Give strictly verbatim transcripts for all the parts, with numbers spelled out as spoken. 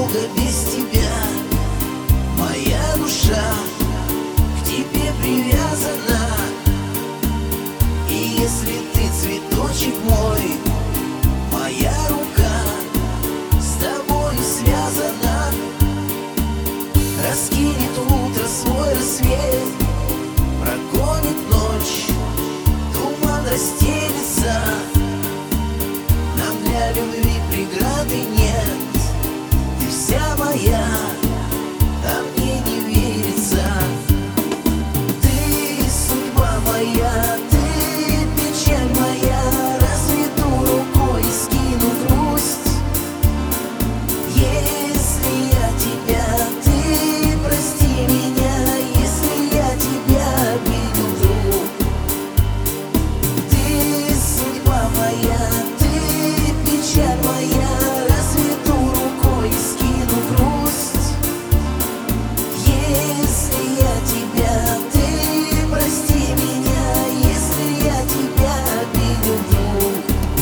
долго без тебя. Моя душа к тебе привязана, и если ты цветочек мой, моя рука с тобою связана. Раскинет утро свой рассвет, прогонит ночь, туман расстелится. Нам для любви преграды нет. Ты вся моя, а мне не верится. Ты судьба моя, ты печаль моя. Разведу рукой и скину грусть. Если я тебя, ты прости меня. Если я тебя обидел, вдруг. Ты судьба моя, ты печаль моя. Разведу рукой и скину грусть. Если я тебя, ты прости меня. Если я тебя обидел, вдруг.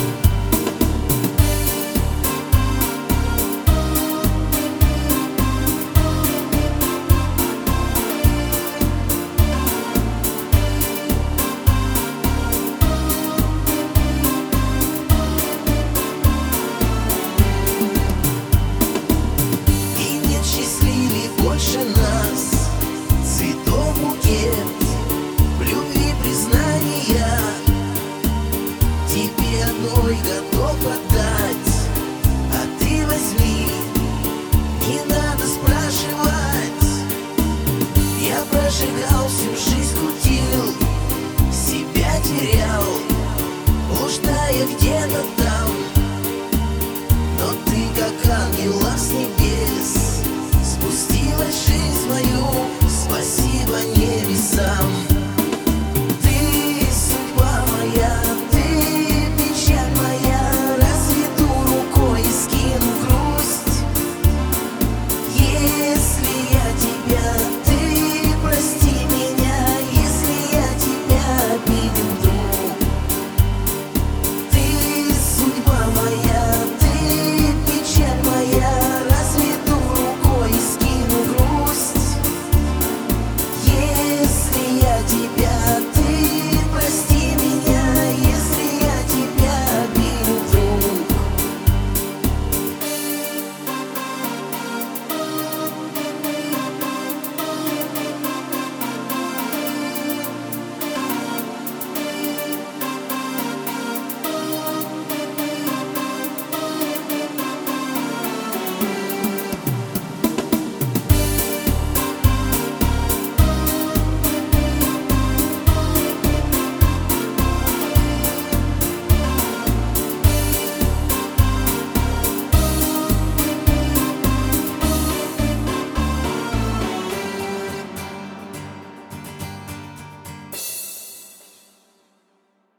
И нет счастливее больше нас, цветов букет, в любви признания. Тебе одной готов отдать, а ты возьми, не надо спрашивать. Я прожигал всю жизнь, крутил, себя терял, блуждая где-то там. Но ты, как ангел с небес, спустилась в жизнь мою. Спасибо небесам.